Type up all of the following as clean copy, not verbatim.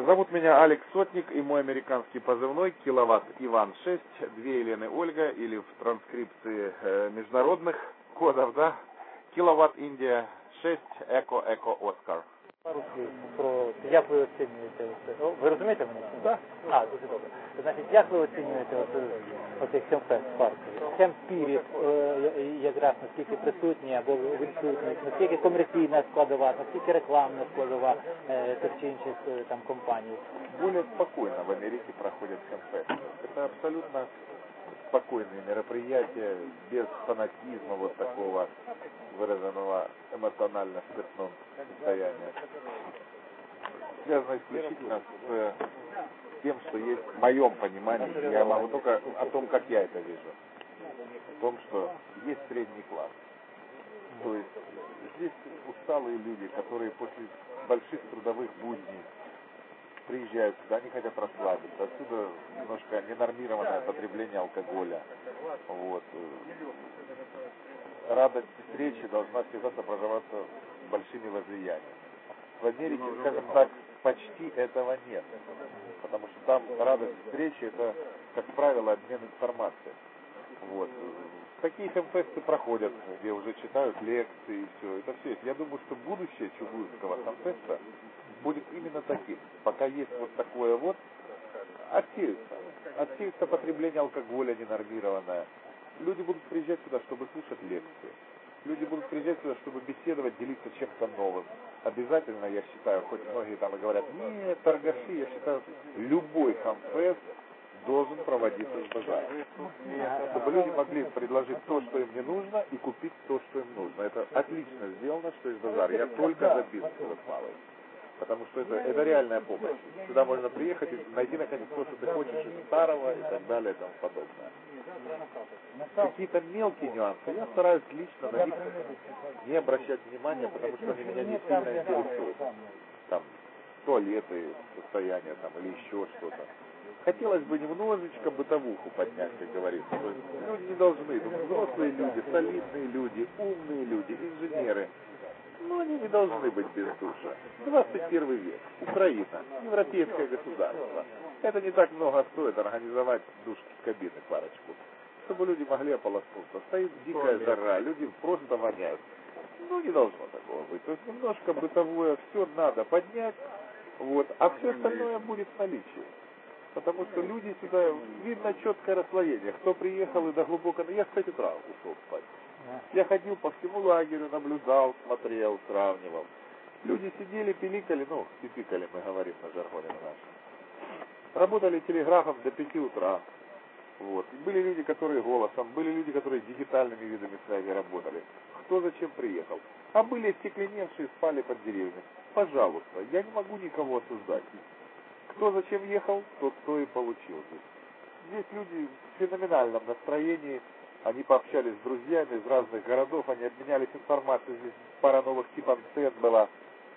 Зовут меня Алекс Сотник, и мой американский позывной Киловатт Иван 6, 2 Елены Ольга, или в транскрипции международных кодов, да, Киловатт Индия 6, Эко Оскар. Пару слів про як ви оцінюєте це? Ну, ви розумієте мене? Так. Дуже добре. Значить, як ви оцінюєте оцей Хемфест в Харкові? Хемспіріт якраз наскільки присутній або відсутність, наскільки комерційна складова, наскільки рекламна складова тих чи інших там компаній? Более спокойно в Америке проходят Хемфест. Это абсолютно спокойные мероприятия, без фанатизма вот такого выраженного эмоционально спиртном состояния. Связано исключительно с тем, что есть в моем понимании, я могу только о том, как я это вижу, о том, что есть средний класс. То есть здесь усталые люди, которые после больших трудовых будней приезжают сюда, они хотят расслабиться. Отсюда немножко ненормированное потребление алкоголя. Вот. Радость встречи должна всегда сопровождаться большими возлияниями. В Америке, скажем так, почти этого нет. Потому что там радость встречи — это, как правило, обмен информацией. Вот. Такие хемфесты проходят, где уже читают лекции и все. Это все. Я думаю, что будущее Чугуевского хемфеста будет именно таким. Пока есть вот такое вот, отсеется потребление алкоголя ненормированное. Люди будут приезжать сюда, чтобы слушать лекции. Люди будут приезжать сюда, чтобы беседовать, делиться чем-то новым. Обязательно, я считаю, хоть многие там и говорят, нет, торгаши, я считаю, любой хемфест должен проводиться с базаром. Чтобы люди могли предложить то, что им не нужно, и купить то, что им нужно. Это отлично сделано, что есть базар. Я только за бизнес малый. Потому что это реальная помощь. Сюда можно приехать и найти наконец то, что ты хочешь из старого и так далее и тому подобное. Какие-то мелкие нюансы я стараюсь лично на них не обращать внимания, потому что они меня не сильно интересуют. Там туалеты, состояние там или еще что-то. Хотелось бы немножечко бытовуху поднять, как говорится. То есть люди не должны, взрослые люди, солидные люди, умные люди, инженеры. Но они не должны быть без душа. 21 век. Украина. Европейское государство. Это не так много стоит организовать душ кабины парочку. Чтобы люди могли ополоснуться. Стоит дикая жара, люди просто воняют. Ну, не должно такого быть. То есть немножко бытовое все надо поднять, вот, а все остальное будет в наличии. Потому что люди сюда, видно четкое расслоение. Кто приехал и до глубокого... Я в 5 утра ушел спать. Я ходил по всему лагерю, наблюдал, смотрел, сравнивал. Люди сидели, пиликали, пипикали, мы говорим на жаргоне нашем. Работали телеграфом до 5 утра. Вот. Были люди, которые голосом, были люди, которые дигитальными видами связи работали. Кто зачем приехал. А были остекленевшие, спали под деревьями. Пожалуйста, я не могу никого осуждать. Кто зачем ехал, тот то и получил здесь. Здесь люди в феноменальном настроении. Они пообщались с друзьями из разных городов, они обменялись информацией, здесь пара новых типов антенн была.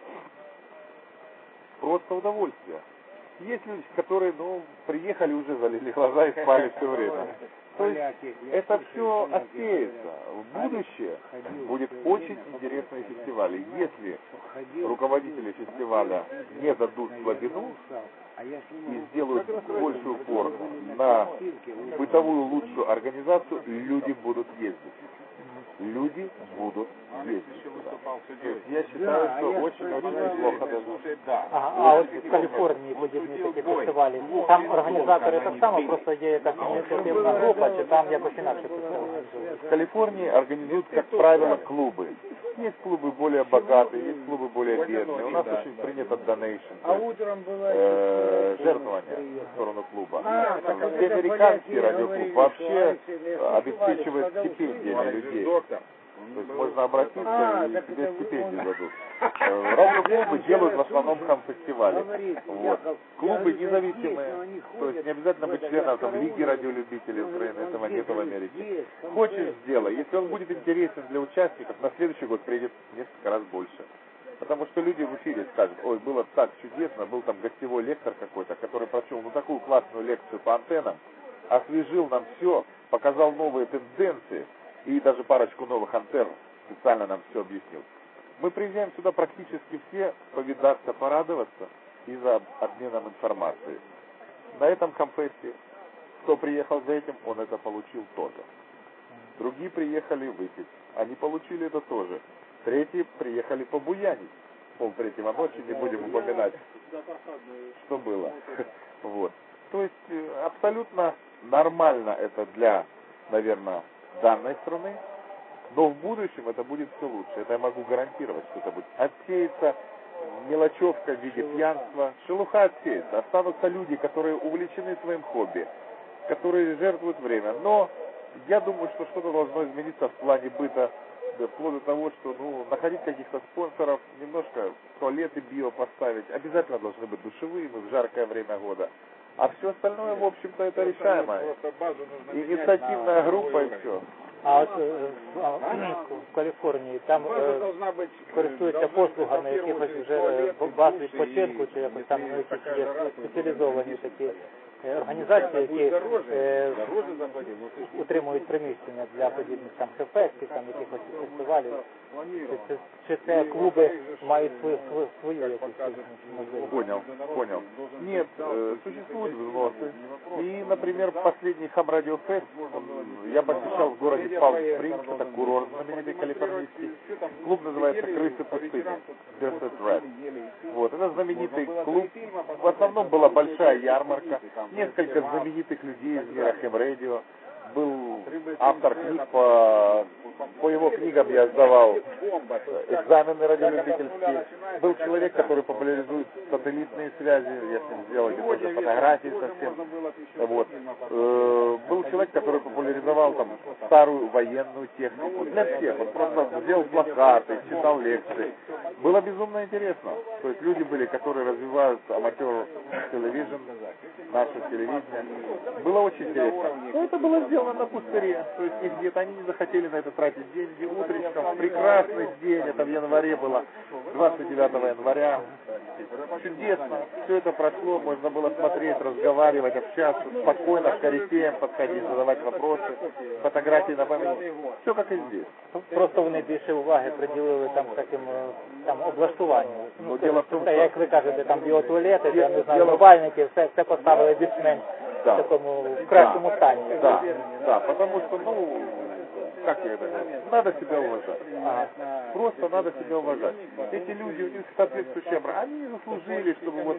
Просто удовольствие. Есть люди, которые, приехали, уже залили глаза и спали все время. То есть это все отсеется. В будущее будет очень интересные фестивали. Если руководители фестиваля не дадут слабину и сделают больший упор на бытовую лучшую организацию, люди будут ездить. Люди будут ездить сюда. Я считаю, что очень-очень неплохо даже. А от в Каліфорнії подібні такі фестивалі, там організатори так само, просто є якась ініціативна група, чи там якось інакше фестивалі? В Калифорнии организуют, как правило, клубы. Есть клубы более богатые, есть клубы более бедные. У нас очень принято донейшн, жертвование в сторону клуба. Все американские радиоклубы вообще обеспечивают стипендиями людей. То есть можно обратиться и тебе стипендию дадут. Радиоклубы делают в основном хам-фестивали. Вот. Клубы независимые, то есть не обязательно быть членом Лиги радиолюбителей Украины, этого нет в Америке. Хочешь, сделай. Если он будет интересен для участников, на следующий год приедет несколько раз больше. Потому что люди в эфире скажут, ой, было так чудесно, был там гостевой лектор какой-то, который прочел такую классную лекцию по антеннам, освежил нам все, показал новые тенденции и даже парочку новых антенн специально нам все объяснил. Мы приезжаем сюда практически все повидаться, порадоваться, и за обменом информацией. На этом камфесте, кто приехал за этим, он это получил тоже. Другие приехали выпить, они получили это тоже. Третьи приехали побуянить. 2:30 ночи, не будем упоминать, что было. Вот. То есть абсолютно нормально это для, наверное, данной страны, но в будущем это будет все лучше. Это я могу гарантировать, что это будет. Отсеется мелочевка в виде пьянства, шелуха отсеется. Останутся люди, которые увлечены своим хобби, которые жертвуют время. Но я думаю, что что-то должно измениться в плане быта, вплоть до того, что находить каких-то спонсоров, немножко туалеты био поставить. Обязательно должны быть душевые в жаркое время года. А все остальное, в общем-то, это решаемо. Инициативная группа и все. А от в Каліфорнії там користуються послугами якихось вже баз відпочинку, чи якось там якісь є спеціалізовані такі організації, які утримують приміщення для подібних там хефестів, там якихось фестивалів. Чи це клуби мають свою якусь можливість? Понял. Нет, существуют взносы. И, например, последний Хам-радиофест я посещал в городе Палм-Спрингс, это курорт знаменитый калифорнийский. Клуб называется «Крысы пустыни», Desert Rat. Вот, это знаменитый клуб. В основном была большая ярмарка, несколько знаменитых людей из мира Хэм-радио. Был автор книг, по его книгам я сдавал экзамены радиолюбительские. Был человек, который популяризует сателлитные связи, я с ним сделал где-то фотографии совсем. Вот. Был человек, который популяризовал там старую военную технику. Для всех. Он просто сделал плакаты, читал лекции. Было безумно интересно. То есть люди были, которые развивают аматер телевизион, наше телевидение. Было очень интересно. Но это было сделано на пустыре. То есть их где-то они не захотели на это тратить деньги. Утречком, прекрасный день, это в январе было, 29 января. Чудесно. Все это прошло, можно было смотреть, разговаривать, общаться, спокойно к корифеям подходить, задавать вопросы, фотографии на память. Все как и здесь. Просто вони більше уваги приділили там таким там облаштуванню. Дело в том, что... Як ви кажете, там біотуалети, я не знаю, мобільники, все поставили більш-менш в такому кращому стані. Да, потому что, как я это говорю, надо себя уважать. Просто надо себя уважать. Эти люди, у них соответствующие образование, они не заслужили, чтобы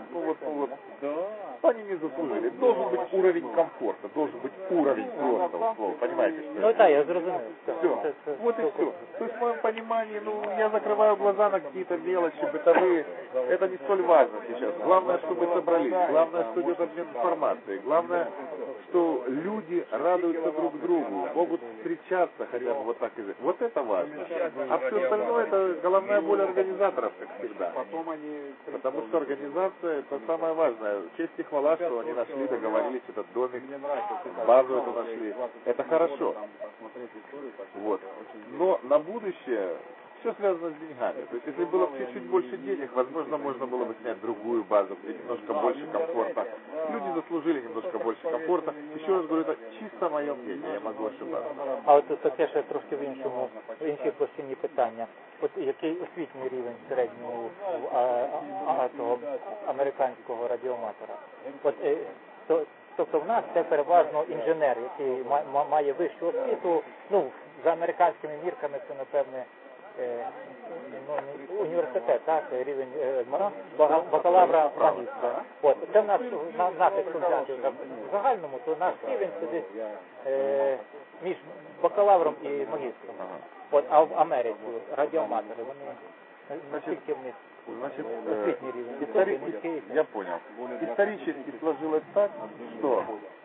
они не заслужили. Должен быть уровень комфорта, должен быть уровень просто слова, понимаете, что Ну да, я зрозумел. Все, вот и все. То есть в моем понимании, я закрываю глаза на какие-то мелочи бытовые, это не столь важно сейчас. Главное, что мы собрались, главное, что идет обмен информацией, главное, что люди радуются друг другу, могут встречаться хотя бы вот так и вот это важно. А все остальное это головная боль организаторов, как всегда. Потому что организация это самое важное. Честь и хвала, что они нашли, договорились, этот домик, базу эту нашли. Это хорошо. Вот. Но на будущее все связано с деньгами. То есть, если было бы чуть-чуть больше денег, возможно, можно было бы снять другую базу, где немножко больше комфорта. Люди заслужили немножко больше комфорта. Еще раз говорю, это чисто мое мнение, я могу ошибаться. А от таке ще трошки в іншій площині питання. От який освітній рівень середнього того американського радіоматора? От, тобто в нас це переважно інженер, який має вищу освіту, за американськими мірками це, напевне, університет, так, рівень бакалавра, магістра. От, це в нас, якщо взяти в загальному, то наш рівень це десь між бакалавром і магістром. От, а в Америці радіоматори, вони наскільки в них освітній рівень? Я понял. Исторически сложилось так, что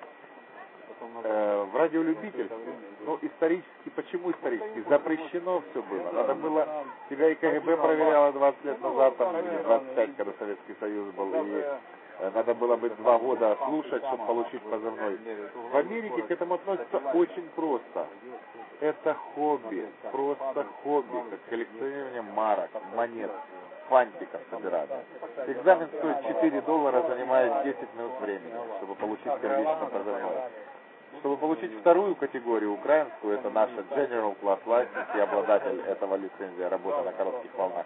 в радиолюбительстве, исторически, почему исторически? Запрещено все было. Надо было, тебя и КГБ проверяло 20 лет назад, там, или 25, когда Советский Союз был, и надо было бы 2 года слушать, чтобы получить позывной. В Америке к этому относятся очень просто. Это хобби, просто хобби, как коллекционирование марок, монет, фантиков собирать. Экзамен стоит $4, занимает 10 минут времени, чтобы получить первичный позывной. Чтобы получить вторую категорию, украинскую, это наша General Class License и обладатель этого лицензия, работа на коротких волнах,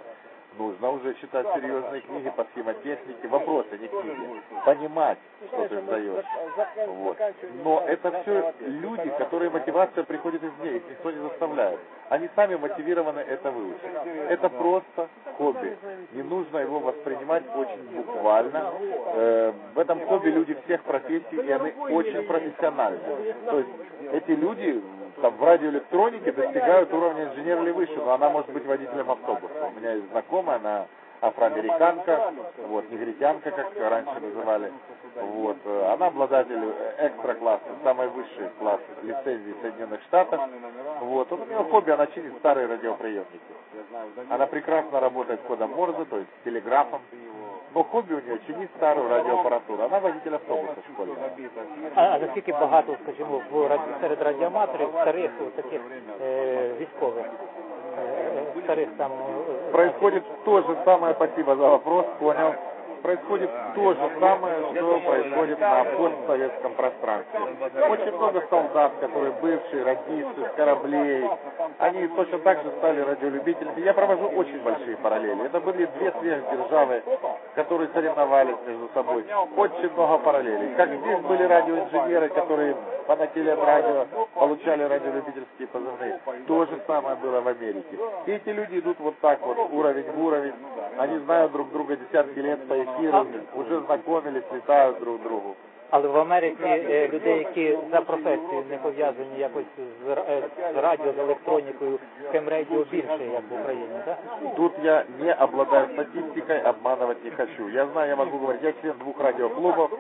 Нужно уже читать серьезные книги по схемотехнике, вопросы, не книги, понимать, что ты сдаешь. Вот. Но это все люди, которые мотивация приходит извне, их никто не заставляет. Они сами мотивированы это выучить. Это просто хобби. Не нужно его воспринимать очень буквально. В этом хобби люди всех профессий, и они очень профессиональны. То есть эти люди там, в радиоэлектронике достигают уровня инженера или выше, но она может быть водителем автобуса. У меня есть знакомая, она афроамериканка, вот, негритянка, как раньше называли. Вот, она обладатель экстра-класса, самый высший класс лицензии Соединенных Штатов. Вот, у нее хобби, она чинит старые радиоприемники. Она прекрасно работает кодом Морзе, то есть телеграфом. Но хобби у нее чинить старую радіоапаратуру. Вона водитель автобуса школьного. А наскільки багато, скажімо, серед радіоаматорів старих таких військових, старих там... Происходит то же самое, спасибо за вопрос, понял. Происходит то же самое, что происходит на постсоветском пространстве. Очень много солдат, которые бывшие радисты с кораблей, они точно так же стали радиолюбителями. Я провожу очень большие параллели. Это были две сверхдержавы, которые соревновались между собой. Очень много параллелей. Как здесь были радиоинженеры, которые фанатели от радио, получали радиолюбительские позывные. То же самое было в Америке. И эти люди идут вот так вот, уровень в уровень. Они знают друг друга десятки лет по эфиру, уже знакомились, летают друг к другу. Але в Америці людей, які за професією не пов'язані якось з радіо, з електронікою, хем-радіо більше, як в Україні, так? Тут я не обладаю статистикой, обманывать не хочу. Я знаю, я могу говорить, я член 2 радиоклубов.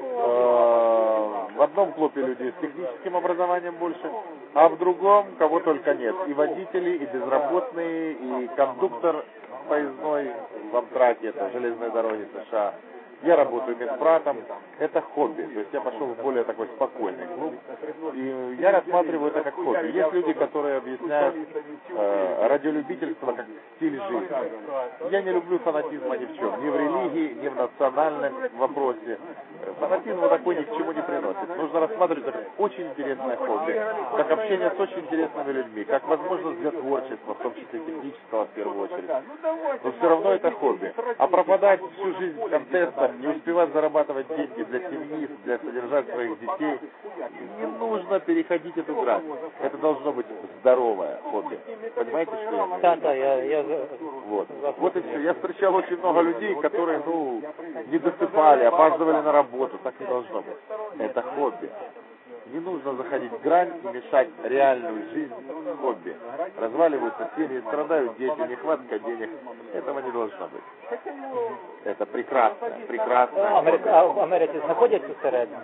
В одном клубе люди с техническим образованием больше, а в другом кого только нет. И водители, и безработные, и кондуктор поездной в Амтраке, это железные дороги США. Я работаю медбратом, это хобби, то есть я пошел в более такой спокойный клуб, и я рассматриваю это как хобби. Есть люди, которые объясняют радиолюбительство как стиль жизни. Я не люблю фанатизма ни в чем, ни в религии, ни в национальном вопросе. Фанатизм вот такой ни к чему не приносит. Нужно рассматривать как очень интересное хобби, как общение с очень интересными людьми, как возможность для творчества, в том числе технического в первую очередь. Но все равно это хобби. А пропадать всю жизнь в контестах, не успевать зарабатывать деньги для семьи, для содержать своих детей, не нужно переходить эту грань. Это должно быть здоровое хобби. Понимаете, что я имею? Да, я... Вот и все. Я встречал очень много людей, которые, не досыпали, опаздывали на работу. Так не должно быть. Это хобби. Не нужно заходить в грань и мешать реальную жизнь хобби. Разваливаются семьи, страдают дети, нехватка денег. Этого не должно быть. Это прекрасно. А в Америці знаходяться всередину?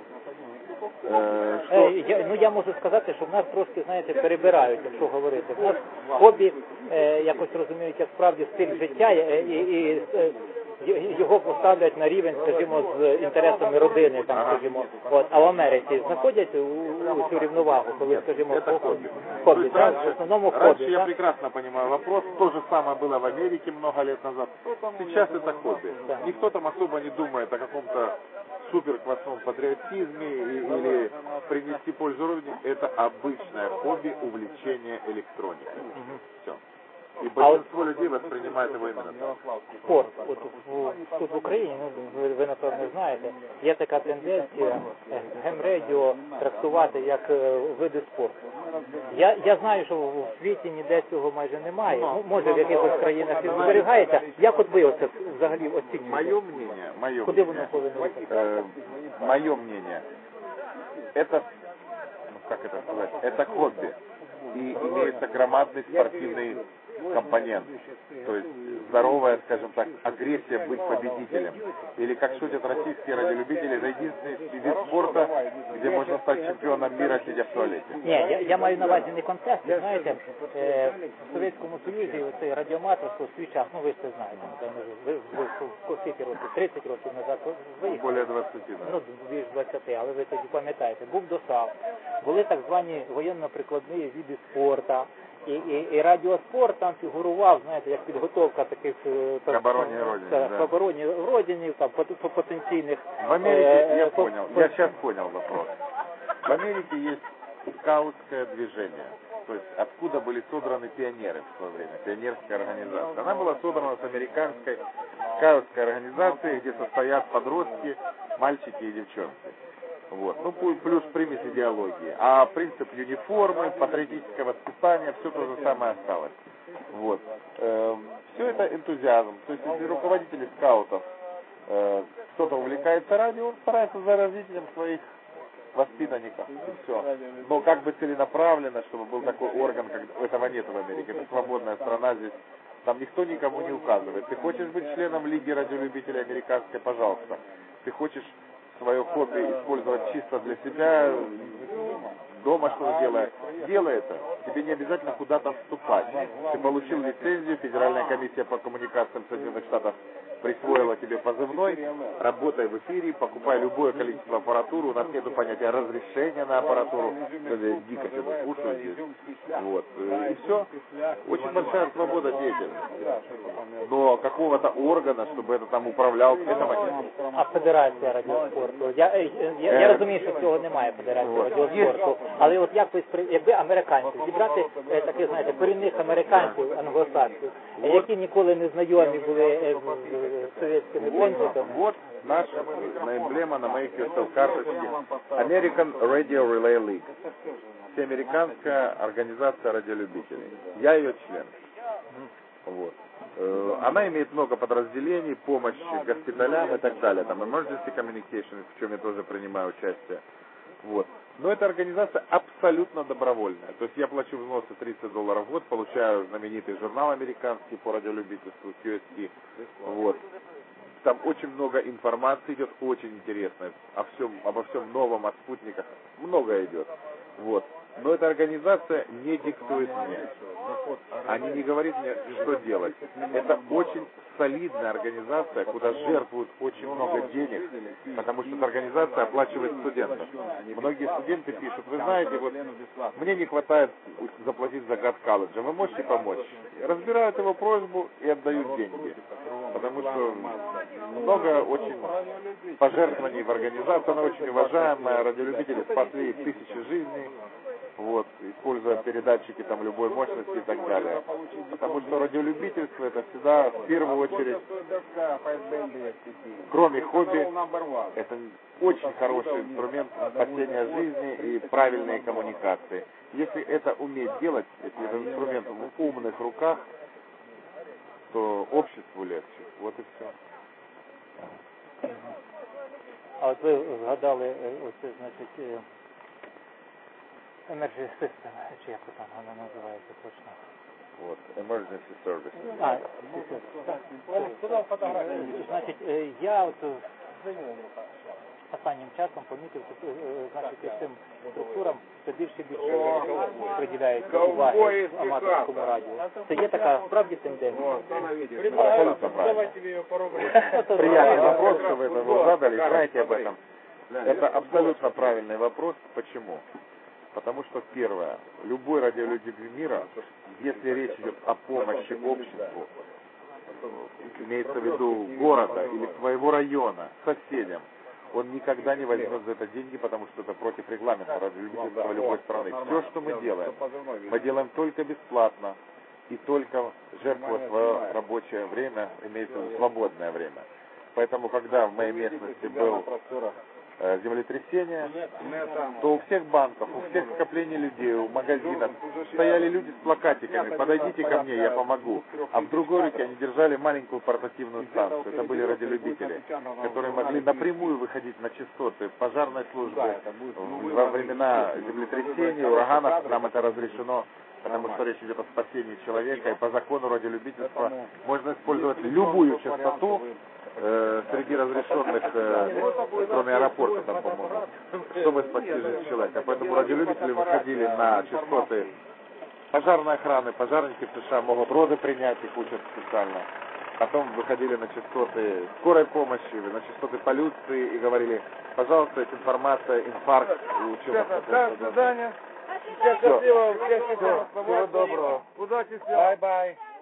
Я можу сказати, що в нас трошки, знаєте, перебирають, якщо говорити. В нас хобі якось розуміють, як справді стиль життя і його поставлять на рівень, скажімо, з інтересами родини, там, скажімо. От, а в Америці знаходять у цю рівновагу, коли, скажімо, хобі, в основному хобі. Раньше я прекрасно понимаю вопрос, то же самое было в Америке много лет назад. Сейчас это хобби. Никто там особо не думает о каком-то суперквасном патриотизме или принести пользу родине. Это обычное хобби, увлечение электроникой. Все. И большинство людей воспринимает его именно так. Спорт. От тут в Україні, ви напевно знаєте, є така тенденція гем-радіо трактувати як види спорту. Я знаю, що в світі ніде цього майже немає. Може в якихось країнах і зберігається. Як от ви оце взагалі оцінюєте? Мое Куди воно повинно бути? Мое мнение, это, как это сказать, это хобби. И имеется громадный спортивный компонент. То есть здоровая, скажем так, агрессия быть победителем. Или, как шутят российские радиолюбители, это единственный вид спорта, где можно стать чемпионом мира, сидя в туалете. Ні, я маю на увазі не контекст. Знаєте, в Совєтському Союзі оцей радіоаматорство свій час, ви ж це знаєте, ви скільки років, 30 років назад виїхали. Более 20, да. Більш 20, але ви тоді пам'ятаєте, був ДОСАВ, були так звані воєнно-прикладні види спорту. І радіоспорт там фігурував, знаєте, як підготовка таких к обороне Родины, к обороне Родины, там, потенційних... В Америке, я сейчас понял вопрос. В Америке есть скаутское движение. То есть откуда были содраны пионеры в свое время, пионерская организация. Она была содрана с американской скаутской организации, где состоят подростки, мальчики и девчонки. Вот. Ну, плюс примесь идеологии. А принцип униформы, патриотическое воспитание, все то же самое осталось. Вот. Все это энтузиазм. То есть, если руководители скаутов кто-то увлекается радио, он старается за развитием своих воспитанников. И все. Но как бы целенаправленно, чтобы был такой орган, как этого нет в Америке. Это свободная страна здесь. Там никто никому не указывает. Ты хочешь быть членом Лиги радиолюбителей американской, пожалуйста. Ты хочешь свое хобби использовать чисто для себя, дома что-то делай это. Тебе не обязательно куда-то вступать. Ты получил лицензию, Федеральная комиссия по коммуникациям Соединенных Штатов присвоила тебе позывной, работай в эфире, покупай любое количество аппаратуры, у нас нету понятия разрешения на аппаратуру, дико все слушают здесь. Вот. И все. Очень большая свобода деятельности. Но какого-то органа, чтобы это там управлял, этого нет. А федерація радіоспорту? Я розумію, що цього немає, федерації радіоспорту. Але от якби американців зібрати таких, знаєте, корінних американців, англосаксів, які ніколи не знайомі були з совєтськими принципами. Вот наша эмблема на моих карточке. American Radio Relay League. Всеамериканская организация радиолюбителей. Я ее член. Вот. Она имеет много подразделений, помощь госпиталям и так далее. Там Emergency Communication, в чем я тоже принимаю участие. Вот. Но эта организация абсолютно добровольная. То есть я плачу взносы $30 в год, получаю знаменитый журнал американский по радиолюбительству, QST. Вот. Там очень много информации идет, очень интересной, обо всем новом, о спутниках. Много идет. Вот. Но эта организация не диктует мне. Они не говорят мне, что делать. Это очень солидная организация, куда жертвуют очень много денег, потому что эта организация оплачивает студентов. Многие студенты пишут, вы знаете, вот мне не хватает заплатить за год колледжа, вы можете помочь? Разбирают его просьбу и отдают деньги. Потому что много очень пожертвований в организацию, она очень уважаемая, радиолюбители спасли тысячи жизней. Вот, используя передатчики там любой мощности и так далее. Потому что радиолюбительство это всегда в первую очередь, кроме хобби, это очень хороший инструмент спасения жизни и правильной коммуникации. Если это уметь делать, если этот инструмент в умных руках, то обществу легче. Вот и все. А от ви згадали, оце, значить, Emergency System, чи як там вона називається точно? Вот, Emergency Service. Значить, я от останнім часом помітив, що значить, цим структурам все більше і більше приділяється уваги аматорському радіо. Це є така справді тенденція? Абсолютно правильно. Приятный вопрос, что вы это задали, знаете об этом. Это абсолютно правильный вопрос. Почему? Потому что, первое, любой радиолюбитель мира, если речь идет о помощи обществу, имеется в виду города или своего района, соседям, он никогда не возьмет за это деньги, потому что это против регламента радиолюбительства любой страны. Все, что мы делаем только бесплатно и только жертвуя свое рабочее время, имеется в виду свободное время. Поэтому, когда в моей местности был землетрясение, то у всех банков, у всех скоплений людей, у магазинов стояли люди с плакатиками: подойдите ко мне, я помогу. А в другой руке они держали маленькую портативную станцию. Это были радиолюбители, которые могли напрямую выходить на частоты пожарной службы. Во времена землетрясений, ураганов нам это разрешено, потому что речь идет о спасении человека, и по закону радиолюбительства можно использовать любую частоту среди разрешенных, кроме аэропорта, там, по-моему, чтобы спасти жизнь человека. Поэтому радиолюбители выходили на частоты пожарной охраны, пожарники в США могут роды принять, их учат специально. Потом выходили на частоты скорой помощи, на частоты полиции и говорили: пожалуйста, есть информация, инфаркт у ученых. До свидания. Всего доброго. Удачи. Бай-бай.